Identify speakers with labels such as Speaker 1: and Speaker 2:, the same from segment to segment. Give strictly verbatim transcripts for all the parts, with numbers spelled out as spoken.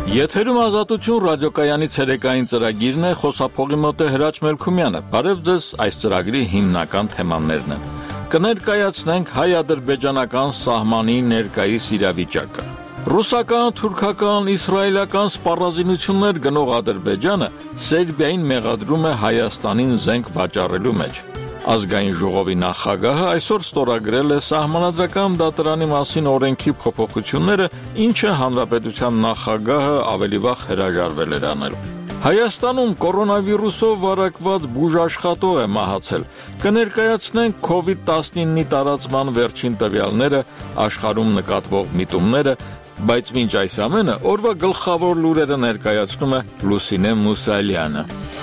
Speaker 1: Եթերում ազատություն ռադիոկայանի ցերեկային ծրագիրն է, խոսափողի մոտ է Հրաչ Մելքումյանը։ Բարև ձեզ, այս ծրագրի հիմնական թեմաներն են։ Կներկայացնենք հայ-ադրբեջանական սահմանի ներկայիս իրավիճակը։ Ռուսական, թուրքական, իսրայելական սպառազինություններ գնող Ադրբեջանը Սերբիային մեղադրում է Հայաստանին զենք վաճառելու մեջ։ Ազգային ժողովի նախագահը այսօր ստորագրել է սահմանադրական դատարանի մասին օրենքի փոփոխությունները, ինչը հանրապետության նախագահը ավելի վաղ հրաժարվել էր անել։ Հայաստանում կորոնավիրուսով վարակված բուժաշխատող է մահացել։ Կներկայացնենք քովիդ տասնինի տարածման վերջին տվյալները, աշխարհում նկատվող միտումները, բայց մինչ այս ամենը օրվա գլխավոր լուրերը ներկայացնում է Լուսինե Մուսալյանը։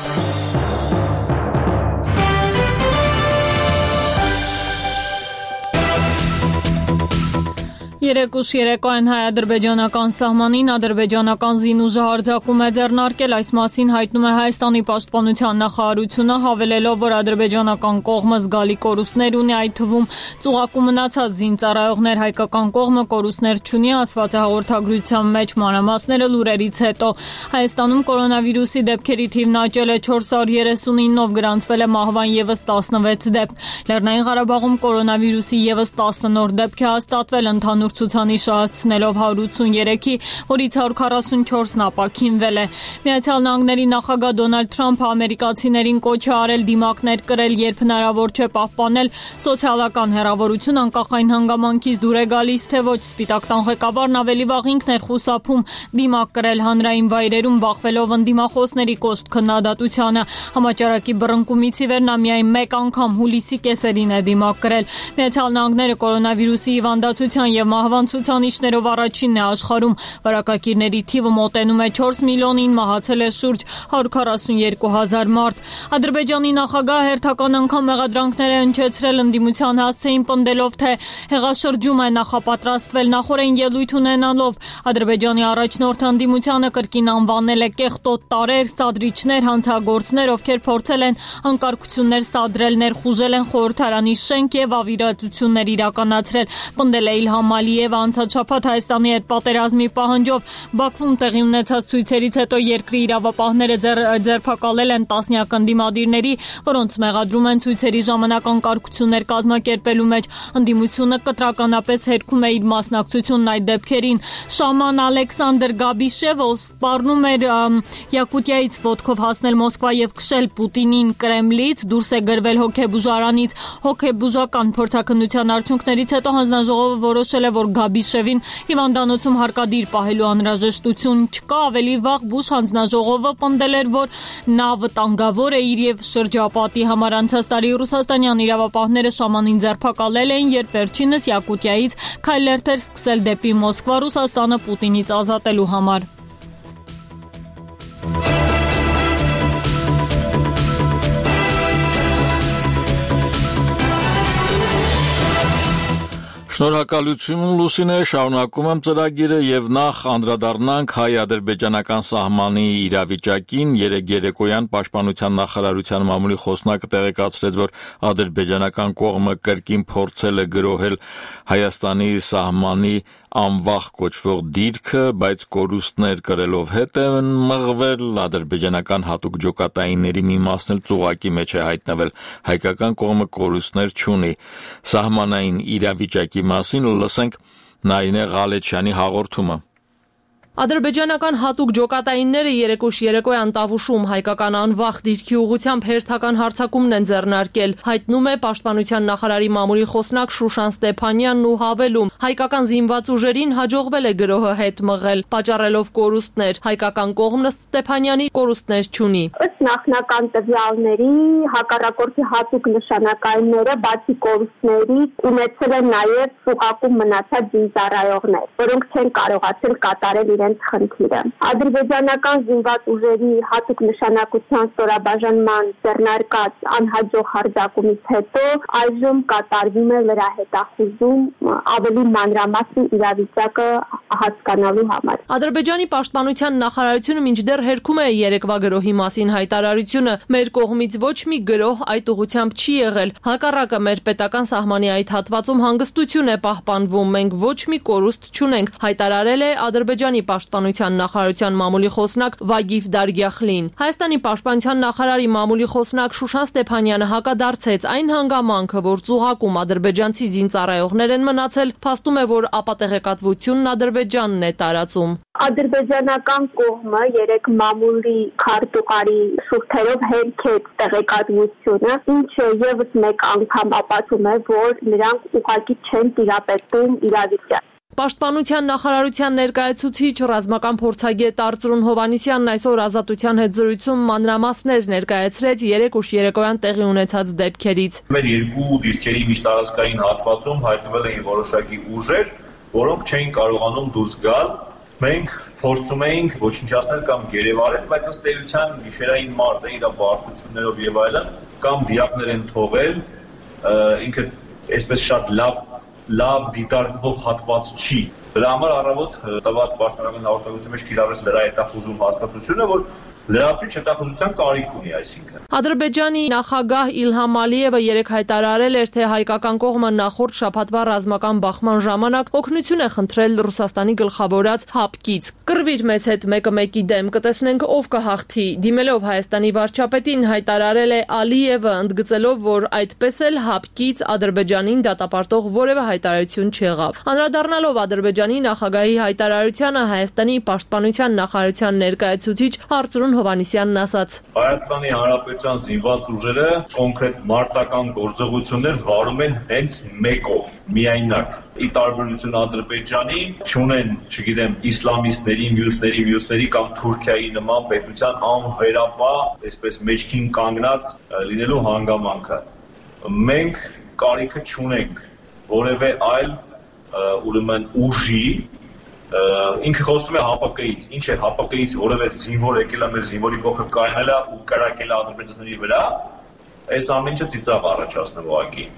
Speaker 2: Երեկուշ երեկոյան հայ-ադրբեջանական սահմանին ադրբեջանական զինուժը հարձակում է ձեռնարկել, այս մասին հայտնում է Հայաստանի պաշտպանության նախարարությունը, հավելելով, որ ադրբեջանական կողմը զգալի կորուստներ ունի, այդ թվում ծուղակու մնացած զինծառայողներ, հայկական կողմը կորուստներ չունի, ասված է հաղորդագրության մեջ, մանրամասները լուրերից հետո։ Հայաստանում կորոնավիրուսի դեպքերի թիվն աճել է չորս հարյուր երեսունինով, գրանցվել է մահվան ևս տասնվեց դեպք։ Լեռնային Ղարաբաղում կորոնավիրուսի ևս տասը նոր դեպք է հաստատվել, ընդհանուր ցուցանիշը հասցնելով հարյուր ութսուներեքի, որից հարյուր քառասունչորսն ապաքինվել է։ Միացյալ Նահանգների նախագահ Դոնալդ Թրամփը ամերիկացիներին կոչ է արել դիմակներ կրել, երբ հնարավոր չէ պահպանել սոցիալական հեռավորություն, անկախ այն հանգամանքից դուր է գալիս, թե ոչ։ Սպիտակ տան ղեկավարն ավելի վաղ ինքն էր խուսափում դիմակ կրել հանրային վայրերում, բախվելով ընդդիմախոսների կոշտ քննադատությանը։ Համաճարակի բռնկումից ի վեր նա միայն մեկ անգամ հուլիսի կեսերին է դիմակ կրել։ Միացյալ Նահանգները կորոնավիրուսի հիվանդացության եւ մահվան ցուցանիշներով առաջինն է աշխարհում, վարակակիրների թիվը մոտենում է չորս միլիոնին, մահացել է շուրջ հարյուր քառասունյոթ հազար մարդ։ Ադրբեջանի նախագահը հերթական անգամ մեղադրանքներ է հնչեցրել, ընդդիմության հասցեին պնդելով, թե հեղաշրջում է նախապատրաստվել, նախորեն ելույթ ունենալով Ադրբեջանի առաջնորդը ընդդիմությանը կրկին անվանել է կեղտոտ տարեր, սադրիչներ, հանցագործներ, ովքեր փորձել են անկարգություններ սադրել, ներխուժել են խորհրդարանի շենք եւ ավիրատություններ իրականացրել, պնդել է Իլհամ Ալիևը անցած շաբաթ Հայաստանի հետ պատերազմի պահանջով Բաքվում տեղի ունեցած ցույցերից հետո երկրի իրավապահները ձեր, ձերբակալել են տասնյակ ընդդիմադիրների, որոնց մեղադրում են ցույցերի ժամանակ անկարգություններ կազմակերպելու մեջ։ Ընդդիմությունը կտրականապես հերքում է իր մասնակցությունն այդ դեպքերին։ Շաման Ալեքսանդր Գաբիշևը սպառնում էր Յակուտիայից ոտքով հասնել Մոսկվա եւ քշել Պուտինին Կրեմլից, դուրս է գրվել հոգեբուժարանից։ Հոգեբուժական փորձաքննության արդյունքներից հետո հանձնաժողովը որոշել է, որ Գաբիշևին հիվանդանոցում հարկադիր պահելու անհրաժեշտություն չկա։ Ավելի վաղ Բուշ հանձնաժողովը պնդել էր, որ նա վտանգավոր է իր եւ շրջապատի համար։ Անցած տարի ռուսաստանյան իրավապահները Շամանին ձերբակալել էին, երբ վերջինս Յակուտիայից քայլերթ էր սկսել դեպի Մոսկվա, Ռուսաստանը Պուտինից ազատելու համար։
Speaker 1: Շնորհակալություն Լուսինե, շարունակում եմ ծրագիրը եւ նախ անդրադառնանք հայ-ադրբեջանական սահմանի իրավիճակին։ Երեկ երեկոյան պաշտպանության նախարարության մամուլի խոսնակը տեղեկացրեց, որ ադրբեջանական կողմը կրկին փորձել է գրոհել Հայաստանի սահմանի անվախ կոչվող դիրքը, բայց կորուստներ կրելով հետ են մղվել։ Ադրբեջանական հատուկ ջոկատայինների մի մասն էլ ծուղակի մեջ է հայտնվել։ Հայկական կողմը կորուստներ չունի։ Սահմանային իրավիճակի մասին լսենք Նարինե Ղալեչյանի հաղորդումը։
Speaker 3: Ադրբեջանական հատուկ ջոկատայինները երեկոշ երեկոյան Տավուշում հայկական անվախ դիրքի ուղղությամբ հերթական հարձակումն են ձեռնարկել, հայտնում է պաշտպանության նախարարի մամուլի խոսնակ Շուշան Ստեփանյանն ու հավելում. հայկական զինված ուժերին հաջողվել է գրոհը հետ մղել, պատճառելով կորուստներ։ Հայկական կողմն Ստեփանյանի կորուստներ չունի։
Speaker 4: Ըստ նախնական տվյալների հակառակորդի հատուկ նշանակայինները բացի կորուստների ունեցել են նաև ծուղակում մնացած զինծառայողներ, որոնք չեն կարողացել կատարել իրենց խնդիրը։ Ադրբեջանական զինված ուժերի հատուկ նշանակության ստորաբաժանման ձեռնարկած անհաջող հարձակումից հետո այժմ կատարվում է լրահետախուզում ավելի մանրամասն իրավիճակը հասկանալու համար։
Speaker 3: Ադրբեջանի պաշտպանության նախարարությունը մինչդեռ հերքում է երեկվա գրոհի մասին հայտարարությունը։ Մեր կողմից ոչ մի գրոհ այդ ուղղությամբ չի եղել։ Հակառակը մեր պետական սահմանի այդ հատվածում հանգստություն է պահպանվում։ Մենք ոչ մի կորուստ չունենք, հայտարարել է Ադրբեջանի պաշտպանության նախարարության մամուլի խոսնակ Վագիֆ Դարգյախլին։ Հայաստանի պաշտպանության նախարարի մամուլի խոսնակ Շուշան Ստեփանյանը հակադարձեց այն հանգամանքը, որ ծուղակում ադրբեջանցի զինծառայողներ են մնացել, փաստում է, որ ապատեղեկատվությունն Ադրբեջանն է տարածում։
Speaker 4: Ադրբեջանական կողմը երեք մամուլի քարտուղարի շուրթերով հերքեց տեղեկատվությունը, ինչը եւս մեկ անգամ ապացում է, որ նրանք ուղղակի չեն տիրապետում իրավիճակին։
Speaker 3: Պաշտպանության նախարարության ներկայացուցիչ ռազմական փորձագետ Արծրուն Հովհաննիսյանն այսօր Ազատության հետ զրույցում մանրամասներ ներկայացրեց երեք ուշ երեկոյան տեղի ունեցած դեպքերից։
Speaker 5: Մեր երկու դիրքերի միջտարածքային հատվածում հայտնվել էին որոշակի ուժեր, որոնք չէին կարողանում դուրս գալ։ Մենք փորձում էինք ոչնչացնել կամ գերեվարել, բայց ըստ էության գիշերային մարտը իր բարդություններով եւ այլն կամ դիակներ են թողել, ինքը այսպես շատ լավ լավ դիտարկվող հատված չի։ Դրա համար առավոտ տված պաշտպանական հաղորդակցության մեջ կիրառեց լրահետախուզում հասկացությունը, որ լրացուցիչ հետախուզության կարիք ունի, այսինքն։
Speaker 3: Ադրբեջանի նախագահ Իլհամ Ալիևը երեկ հայտարարել էր, թե հայկական կողմը նախորդ շաբաթվա ռազմական բախման ժամանակ օգնություն է խնդրել Ռուսաստանի գլխավորած ՀԱՊԿ-ից։ Կռվիր մեզ հետ մեկը մեկի դեմ, կտեսնենք ով կհաղթի։ Դիմելով Հայաստանի վարչապետին հայտարարել է Ալիևը, ընդգծելով, որ այդպես էլ ՀԱՊԿ-ից Ադրբեջանին դատապարտող որևէ հայտարարություն չեղավ։ Անդրադառնալով Ադրբեջանի նախագահի հայտարարությանը, Հայաստանի պաշտպանության նախարարության ներկայացուցիչ Արծրուն Հովհաննիսյանն ասաց.
Speaker 5: Հայաստանի Հանրապետության զինված ուժերը կոնկրետ մարտական գործողություններ վարում են հենց մեկով, միայնակ։ Ի տարբերություն Ադրբեջանի, չունեն, չգիտեմ, իսլամիստների, մյուսների, մյուսների կամ Թուրքիայի նման պետության անվերապահ, այսպես մեջքին կանգնած լինելու հանգամանքը։ Մենք կարիքը չունենք որևէ այլ ուրեմն ուժի, ինքը խոսում է ՀԱՊԿ-ից, ինչ է ՀԱՊԿ-ից որևէ զինվոր եկել է մեր զինվորի կողքը կայնել է ու կրակել է ադրբեջանցիների վրա, այս ամեն ինչը ծիծաղ առաջացնում ուղղակի։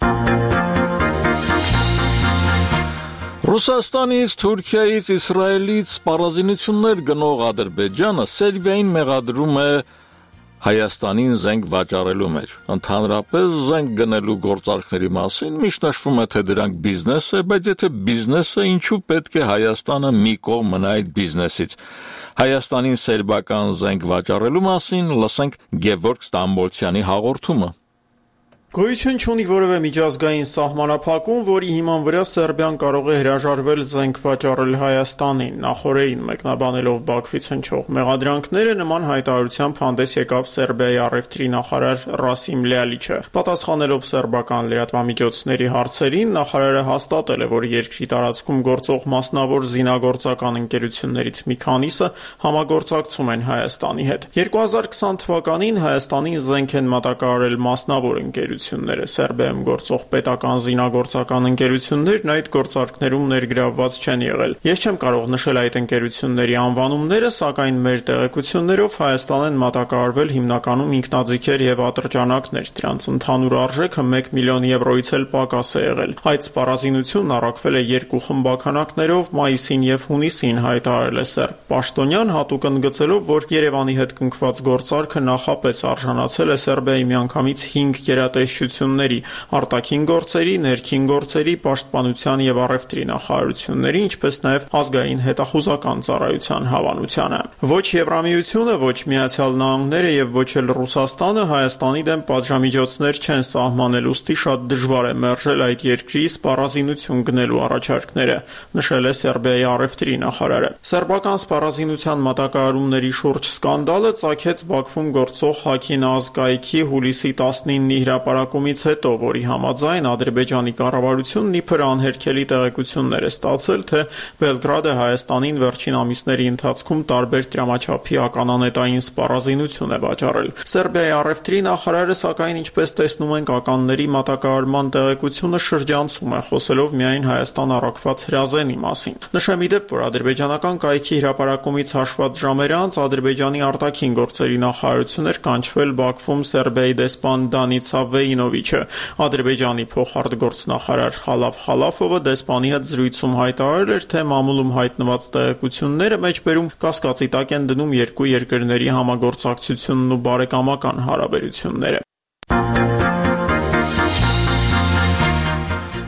Speaker 1: Ռուսաստանից, Թուրքիայից, Իսրայելից սպառազինություններ գնող Ադրբեջանը Սերբիային մեղադրում է Հայաստանին զենք վաճառելու մեջ։ Ընդհանրապես զենք գնելու գործարքների մասին միշտ նշվում է, թե դրանք բիզնես է, բայց եթե բիզնես է, ինչու պետք է Հայաստանը մի կողմ մնա այդ բիզնեսից։ Հայաստանին սերբական զենք վաճառելու մասին լսենք Գևորգ Ստամբոլցյանի հաղորդումը։
Speaker 6: Գոյություն չունի որևէ միջազգային սահմանափակում, որի հիման վրա Սերբիան կարող է հրաժարվել զենք վաճառել Հայաստանին։ Նախորդին մեկնաբանելով Բաքվից հնչող մեղադրանքները, նման հայտարարությամբ հանդես եկավ Սերբիայի առևտրի նախարար Ռասիմ Լյալիչը։ Պատասխանելով սերբական լրատվամիջոցների հարցերին, նախարարը հաստատել է, որ երկրի տարածքում գործող մասնավոր զինագործական ընկերություններից մի քանիսը համագործակցում են Հայաստանի հետ։ երկու հազար քսան թվականին Հայաստանին զենք են մատակարարել մասնավոր ընկերություններ։ Սերբիայում գործող պետական զինագործական ընկերություններն այդ գործարքներում ներգրավված չեն եղել։ Ես չեմ կարող նշել այդ ընկերությունների անվանումները, սակայն մեր տեղեկություններով Հայաստան են մատակարարվել հիմնականում ինքնաձիգեր եւ ատրճանակներ, դրանց ընդհանուր արժեքը մեկ միլիոն եվրոից էլ պակաս է եղել։ Այդ սպառազինությունն առաքվել է երկու խմբականակներով մայիսին եւ հունիսին, հայտարարել է սերբ պաշտոնյան, հատուկ ընդգծելով, որ Երևանի հետ կնքված գործարքը նախապես արժանացել է Սերբիայի միանգամից հինգ գերատեսչությունների, արտաքին գործերի, ներքին գործերի, պաշտպանության եւ առևտրի նախարարությունների, ինչպես նաեւ ազգային հետախուզական ծառայության հավանությանը։ Ոչ Եվրամիությունը, ոչ Միացյալ Նահանգները եւ ոչ էլ Ռուսաստանը Հայաստանի դեմ պատժամիջոցներ չեն սահմանել, ուստի շատ դժվար է մերժել այդ երկրի սպառազինություն գնելու առաջարկները, նշել է Սերբիայի առևտրի նախարարը։ Սերբական սպառազինության մատակարարումների շուրջ սկանդալը ծագեց Բաքվում գործող Հաքին ազգայքի հուլիսի տասնինի հրապարակումից հետո, որի համաձայն Ադրբեջանի կառավարությունն իբր անհերքելի տեղեկություններ է ստացել, թե Բելգրադը Հայաստանին վերջին ամիսների ընթացքում տարբեր դրամաչափի ականանետային սպառազինություն է վաճառել։ Սերբիայի առևտրի նախարարը, սակայն, ինչպես տեսնում ենք, ականների մատակարարման տեղեկությունը շրջանցում է, խոսելով միայն Հայաստան առաքված հրազենի մասին։ Նշեմ ի դեպ, որ ադրբեջանական կայքի հրապարակումից հաշված ժամեր անց Ադրբեջանի արտաքին գործերի նախարարություն էր կանչվել Բաքվում Սերբիայի դեսպան Դանիցա Վեյնովիչը։ Ադրբեջանի փոխարտգործնախարար Խալաֆ Խալաֆովը դեսպանի հետ զրույցում հայտարարել էր, թե մամուլում հայտնված տեղեկությունները մեջբերում կասկածի տակ են դնում երկու երկրների համագործակցությունն ու բարեկամական հարաբերությունները։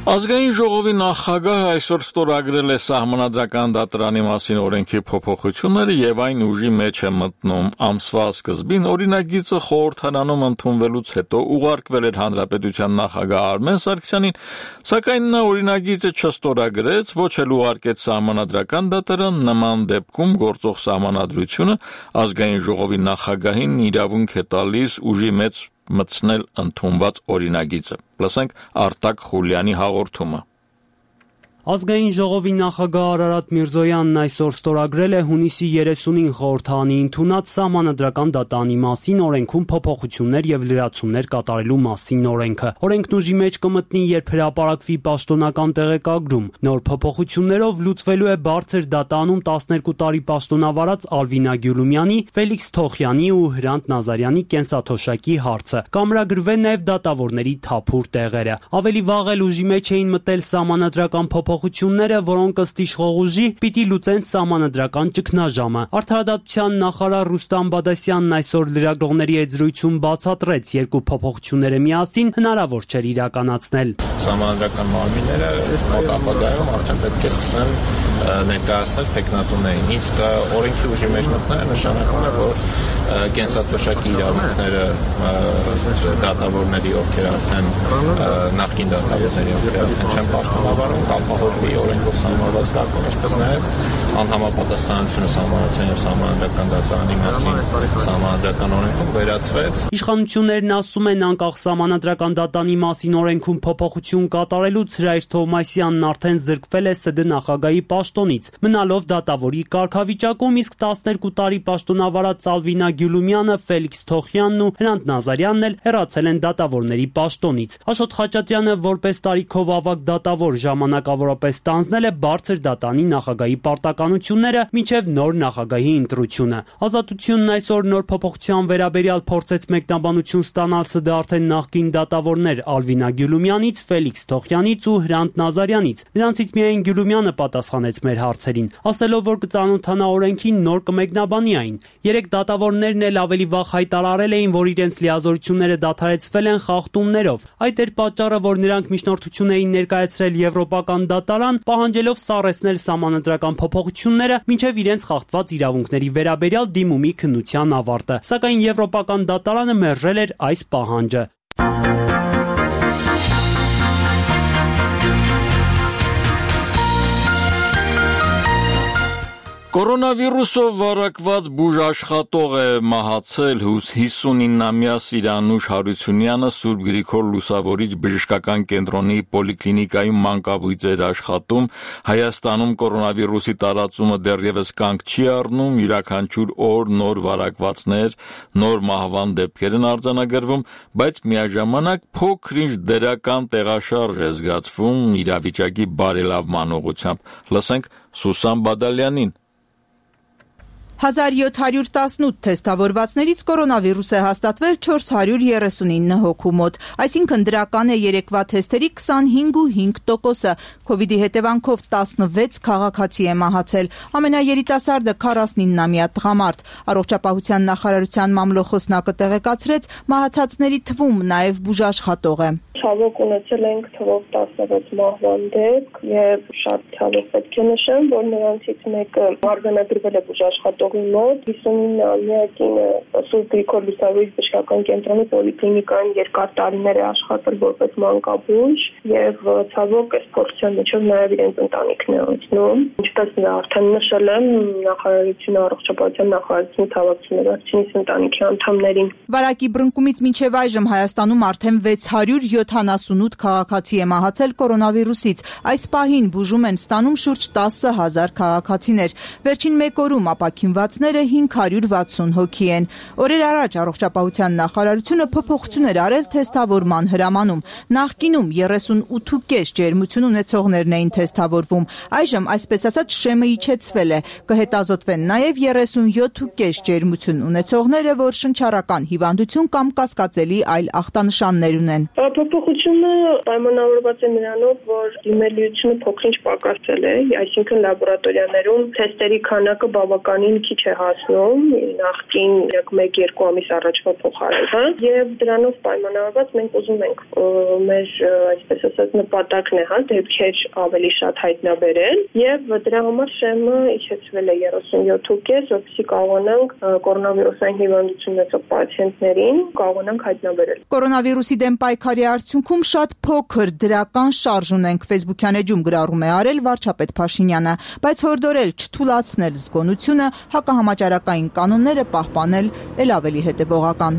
Speaker 1: Ազգային ժողովի նախագահը այսօր ստորագրել է Սահմանադրական դատարանի մասին օրենքի փոփոխությունները եւ այն ուժի մեջ է մտնում։ Ամսվա սկզբին օրինագիծը խորհրդարանում ընդունվելուց հետո ուղարկվել էր Հանրապետության նախագահ Արմեն Սարգսյանին, սակայն նա օրինագիծը չստորագրեց, ոչ էլ ուղարկեց Սահմանադրական դատարան, նման դեպքում գործող Սահմանադրությունը Ազգային ժողովի նախագահին իրավունք է տալիս ուժի մեջ մտցնել ընդունված օրինագիծը։ Լսենք Արտակ Խուլյանի հաղորդումը։
Speaker 7: Ազգային ժողովի նախագահ Արարատ Միրզոյանն այսօր ստորագրել է հունիսի երեսունին խորհրդարանի ընդունած Սահմանադրական դատարանի մասին օրենքում փոփոխություններ եւ լրացումներ կատարելու մասին օրենքը։ Օրենքն ուժի մեջ կմտնի, երբ հրապարակվի պաշտոնական տեղեկագրում։ Նոր փոփոխություններով լուծվելու է բարձր դատանում տասներկու տարի պաշտոնավարած Ալվինա Գյուլումյանի, Ֆելիքս Թոխյանի ու Հրանտ Նազարյանի կենսաթոշակի հարցը։ Կամրագրվեն նաեւ դատավորների թափուր տեղերը։ Ավելի վաղ էլ ուժի մեջ էին մտել Սահմանադրական փոփոխությունները, որոնք ըստ իշխող ուժի պիտի լուծեն Սահմանադրական ճգնաժամը։ Արդարադատության նախարար Ռուստամ Բադասյանն այսօր լրագրողների հետ զրույցում բացատրեց, երկու փոփոխությունները միասին հնարավոր չէր իրականացնել։
Speaker 8: Սահմանադրական մարմինները մոտ ապագայում արդեն պետք է սկսեն ներկայացնել թեկնածուներին։ Իսկ օրենքի ուժի մեջ մտնելը նշանակում է, որ կենսաթոշակի իրավունքները դատավորների, ովքեր արդեն նախկին դատավորների, ովքեր արդեն չեն պաշտոնավարում, կապահովվի օրենքով սահմանված կարգով, ինչպես նաև անհամապատասխանությունը Սահմանադրական եւ Սահմանադրական դատարանի մասին Սահմանադրական օրենքում վերացվեց։
Speaker 7: Իշխանություններն ասում են, անկախ Սահմանադրական դատարանի մասին օրենքում փոփոխություն կատարելուց Հրայր Թովմասյանն արդեն զրկվել է ՍԴ նախագահի պաշտոնից, մնալով դատավորի կարգավիճակում, իսկ տասներկու տարի պաշտոնավարած Ալվինա Գյուլումյանը, Ֆելիքս Թոխյանն ու Հրանտ Նազարյանն էլ հեռացել են դատավորների պաշտոնից։ Աշոտ Խաչատրյանը որպես տարիքով ավագ դատավոր ժամանակավորապես ստանձնել է բարձր դատարանի նախագահի պարտականությունները մինչև նոր նախագահի ընտրությունը։ Ազատությունն այսօր նոր փոփոխության վերաբերյալ փորձեց մեկնաբանություն ստանալ ՍԴ արդեն նախկին դատավորներ Ալվինա Գյուլումյանից, Ֆելիքս Թոխյանից ու Հրանտ Նազարյանից։ Նրանցից միայն Գյուլումյանը պատասխանեց մեր հարցերին, ասելով, որ կծանոթանա օրենքին, նոր կմեկնաբանի այն։ Երեք դատավորներն էլ ավելի վաղ հայտարարել էին, որ իրենց լիազորությունները դադարեցվել են խախտումներով։ Այդ էր պատճառը, որ նրանք միջնորդություն էին ներկայացրել Եվրոպական դատարան, պահանջելով սառեցնել Սահմանադրական փոփոխությունները մինչև իրենց խախտված իրավունքների վերաբերյալ դիմումի քննության ավարտը։ Սակայն Եվրոպական դատարանը մերժել էր այս պահանջը։
Speaker 1: Կորոնավիրուսով վարակված բուժաշխատող է մահացել հիսունինամյա Սիրանուշ Հարությունյանը Սուրբ Գրիգոր Լուսավորիչ բժշկական կենտրոնի պոլիկլինիկայում մանկաբույծ էր աշխատում։ Հայաստանում կորոնավիրուսի տարածումը դեռևս կանգ չի առնում, յուրաքանչյուր օր նոր վարակվածներ, նոր մահվան դեպքեր են արձանագրվում, բայց միաժամանակ փոքր-ինչ դրական տեղաշարժ է զգացվում իրավիճակի բարելավման ուղղությամբ։ Լսենք Սուսան Բադալյանին։
Speaker 9: հազար յոթ հարյուր տասնութ թեստավորվածներից կորոնավիրուս է հաստատվել չորս հարյուր երեսունինը հոգու մոտ, այսինքն դրական է երեկվա թեստերի քսանհինգ ու հինգ տոկոսը։ Քովիդի հետևանքով տասնվեց քաղաքացի է մահացել, ամենաերիտասարդը քառասունինամյա տղամարդ։ Առողջապահության նախարարության մամլոխոսնակը տեղեկացրեց, մահացածների թվում նաև բուժաշխատող է։
Speaker 10: Ցավոք ունեցել ենք թվով տասնվեց մահվան դեպք եւ շատ ցավոք պետք է նշեմ, որ նրանցից մեկը արձանագրվել է բուժաշխատողի մոտ, հիսունինամյա կինը Սուրբ Գրիգոր Լուսավորիչ բժշկական կենտրոնի պոլիկլինիկայում երկար տարիներ է աշխատել որպես մանկաբույժ եւ ցավոք այս փորձության միջով նաեւ իրենց ընտանիքն է անցնում։ Ինչպես նա արդեն նշել եմ, նախարարությունը առողջապահության նախարարությունը ցավակցում է վերջինիս ընտանիքի անդամներին։
Speaker 9: Վարակի բռնկումից մինչև այժմ Հայաստանում արդեն վեց հարյուր յոթանասունութ քաղաքացի է մահացել կորոնավիրուսից։ Այս պահին բուժում են ստանում շուրջ տասը հազար քաղաքացիներ։ Վերջին մեկ օրում ապաքինվածները հինգ հարյուր վաթսուն հոգի են։ Օրեր առաջ առողջապահության նախարարությունը փոփոխություն էր արել թեստավորման հրամանում։ Նախկինում երեսունութ ու կես ջերմություն ունեցողներն էին թեստավորվում։ Այժմ, այսպես ասած, շեմը իջեցվել է։ Կհետազոտվեն նաև երեսունյոթ ու կես ջերմություն ունեցողները, որ շնչառական հիվանդություն կամ կասկածելի այլ ախտանշաններ ունեն։
Speaker 10: Փոփոխությունը պայմանավորված է նրանով, որ դիմելիությունը փոքր-ինչ պակասել է, այսինքն լաբորատորիաներում թեստերի քանակը բավականին քիչ է հասնում նախկին մեկ-երկու ամիս առաջվա փոխարեն, հա, եւ դրանով պայմանավորված մենք ուզում ենք մեր, այսպես ասած, նպատակն է, հա, դեպքեր ավելի շատ հայտնաբերել եւ դրա համար ՇԵՄ-ը իջեցվել է երեսունյոթ կես, որպեսզի կարողանանք կորոնավիրուսային հիվանդություն ունեցող պացիենտներին կարողանանք հայտնաբերել։
Speaker 9: Կորոնավիրուսի դեմ պայքարի արդյունքում շատ փոքր դրական շարժ ունենք, Facebook-յան էջում գրառում է արել վարչապետ Փաշինյանը, բայց հորդորել չթուլացնել զգոնությունը, հակահամաճարակային կանոնները պահպանել էլ ավելի հետևողական։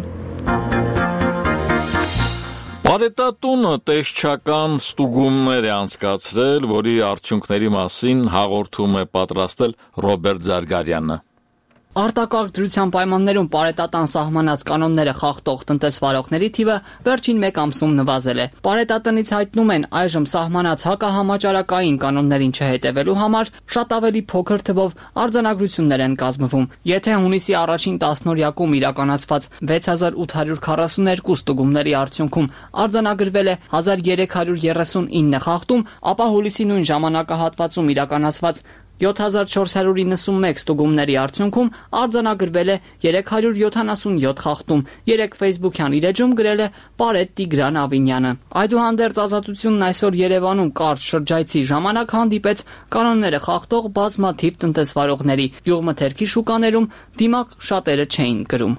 Speaker 1: Բարետատունը տեսչական ստուգումներ է անցկացրել, որի արդյունքների մասին հաղորդում է պատրաստել Ռոբերտ Զարգարյանը։
Speaker 11: Արտակարգ դրության պայմաններում պարետատան սահմանած կանոնները խախտող տնտեսվարողների թիվը վերջին մեկ ամսում նվազել է։ Պարետատնից հայտնում են այժմ սահմանած հակահամաճարակային կանոններին չհետևելու համար շատ ավելի փոքր թվով արձանագրություններ են կազմվում։ Եթե հունիսի առաջին տասնօրյակում իրականացված վեց հազար ութ հարյուր քառասուներկու ստուգումների արդյունքում արձանագրվել է հազար երեք հարյուր երեսունինը խախտում, ապա հուլիսի նույն ժամանակահատվածում իրականացված յոթ հազար չորս հարյուր իննսունմեկ ստուգումների արդյունքում արձանագրվել է երեք հարյուր յոթանասունյոթ խախտում, երեք Facebook-յան իր էջում գրել է Պարետ Տիգրան Ավինյանը։ Այդուհանդերձ Ազատությունն այսօր Երևանում կարճ շրջայցի ժամանակ հանդիպեց կանոնները խախտող բազմաթիվ տնտեսվարողների։ Գյուղմթերքի շուկաներում դիմակ շատերը չէին կրում։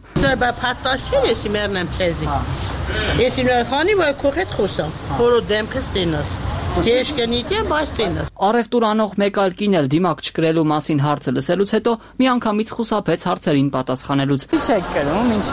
Speaker 11: Առևտուր անող մեկ այլ կին էլ դիմակ չկրելու մասին հարցը լսելուց հետո միանգամից խուսափեց հարցերին պատասխանելուց։ Ինչ եք կրում, ինչ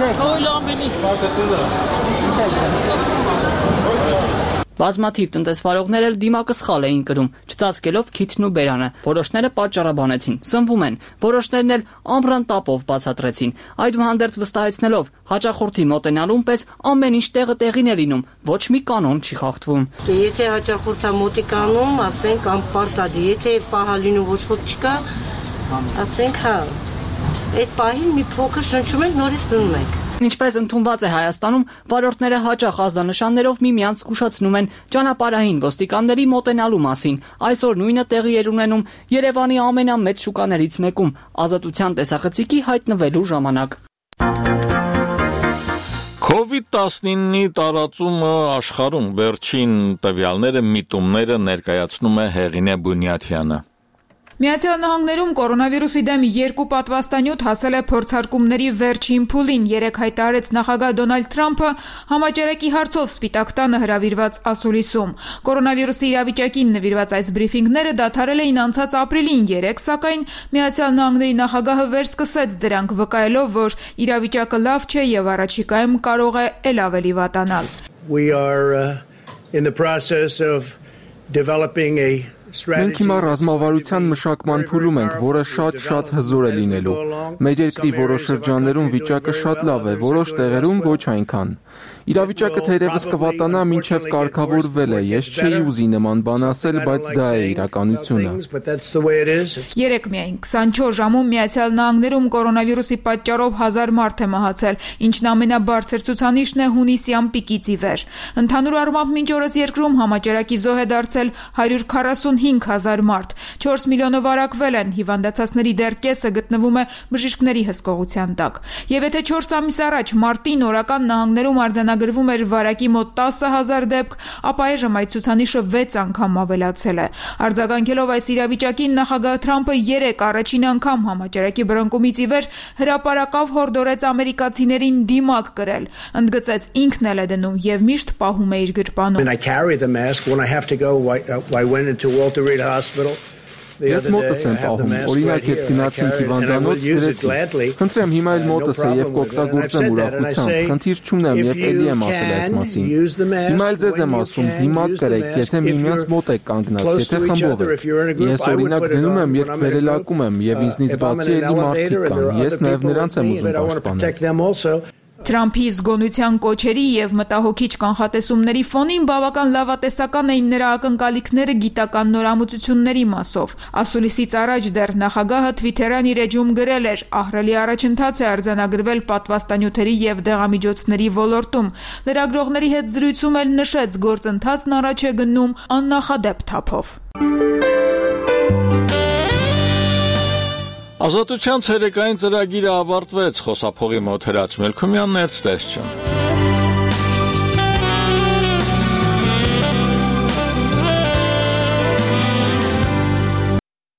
Speaker 11: եք։ Բազմաթիվ տնտեսվարողներ էլ դիմակը սխալ էին կրում, չծածկելով քիթն ու բերանը։ Որոշները պատճառաբանեցին, սնվում են, որոշներն էլ ամռան տապով բացատրեցին։ Այդուհանդերձ վստահեցնելով հաճախորդի մոտենալուն պես ամեն ինչ տեղը տեղին է լինում, ոչ մի կանոն չի խախտվում։
Speaker 12: Եթե հաճախորդը մոտիկանում, ասենք անպարտադի, եթե պահալինու ոչ ոք չկա, ասենք հա, այդ պահին մի փոքր շնչում ենք, նորից դնում ենք։
Speaker 11: Ինչպես ընդունված է Հայաստանում, վարորդները հաճախ ազդանշաններով միմյանց զգուշացնում են ճանապարհային ոստիկանների մոտենալու մասին։ Այսօր նույնը տեղի էր ունենում Երևանի ամենամեծ շուկաներից մեկում՝ Ազատության տեսախցիկի հայտնվելու ժամանակ։
Speaker 1: քովիդ տասնինի տարածումը աշխարհում վերջին տվյալները միտումները ներկայացնում է Հեղինե Բունյաթյանը։
Speaker 13: Միացյալ Նահանգներում կորոնավիրուսի դեմ երկու պատվաստանյութ հասել է փորձարկումների վերջին փուլին, երեկ հայտարարեց նախագահ Դոնալդ Թրամփը համաճարակի հարցով Սպիտակ տանը հրավիրված ասուլիսում։ Կորոնավիրուսի իրավիճակին նվիրված այս բրիֆինգները դադարել էին անցած ապրիլին երեկ, սակայն Միացյալ Նահանգների նախագահը վերսկսեց դրանք, վկայելով, որ իրավիճակը լավ չէ եւ առաջիկայում կարող է ել ավելի վատանալ։
Speaker 14: We are uh, in the process of developing a
Speaker 15: Մենք հիմա ռազմավարության մշակման փուլում ենք, որը շատ-շատ հզոր է լինելու։ Մեր երկրի որոշ շրջաններում վիճակը շատ լավ է, որոշ տեղերում ոչ այնքան։ Իրավիճակը թերևս կվատանա, մինչև կարգավորվել է։ Ես չէի ուզի նման բան ասել, բայց դա է իրականությունը։
Speaker 13: Երեկ միայն քսանչորս ժամում Միացյալ Նահանգներում կորոնավիրուսի պատճառով հազար մարդ է մահացել, ինչն ամենաբարձր ցուցանիշն է հունիսյան պիկից ի վեր։ Ընդհանուր առմամբ մինչ օրս երկրում համաճարակի զոհ է դարձել հարյուր քառասունհինգ հազար մարդ, չորս միլիոնը վարակվել են, հիվանդացածների դեռ կեսը գտնվում է բժիշկների հսկողության տակ։ Եվ եթե չորս ամիս առաջ մարտին օրական նահանգներում արձանագրվում էր վարակի մոտ տասը հազար դեպք, ապա այժմ այդ ցուցանիշը վեց անգամ ավելացել է։ Արձագանքելով այս իրավիճակին նախագահ Թրամփը երեկ առաջին անգամ համաճարակի բռնկումից ի վեր հրապարակավ հորդորեց ամերիկացիներին դիմակ կրել, ընդգծեց ինքն էլ է դնում եւ միշտ պահում է իր գրպանում։
Speaker 15: Ես մոտս եմ պահում, օրինակ երբ գնացինք հիվանդանոց, գրեցի։ Խնդրեմ հիմա էլ մոտս է եւ կօգտագործեմ ուրախությամբ, խնդիր չունեմ եւ էլի եմ ասել այս մասին։ Հիմա էլ ձեզ եմ ասում, դիմակ կրեք, եթե միմյանց մոտ եք կանգնած, եթե խմբով եք։ Ես օրինակ դնում եմ, երբ վերելակում եմ եւ ինձնից բացի էլի մարդիկ կան, ես նաեւ նրանց եմ ուզում պաշտպանել։
Speaker 13: Թրամփի զգոնության կոչերի եւ մտահոգիչ կանխատեսումների ֆոնին բավական լավատեսական էին նրա ակնկալիքները գիտական նորամուծությունների մասով։ Ասուլիսից առաջ դեռ նախագահը Twitter-յան իր էջում գրել էր. «Ահռելի առաջընթաց է արձանագրվել պատվաստանյութերի եւ դեղամիջոցների ոլորտում»։ Լրագրողների հետ զրույցում էլ նշեց, գործընթացն առաջ է գնում աննախադեպ թափով։
Speaker 1: Ազատության ցերեկային ծրագիրը ավարտվեց, խոսափողի մոտ Հրաչ Մելքումյանն էր, ցտեսություն։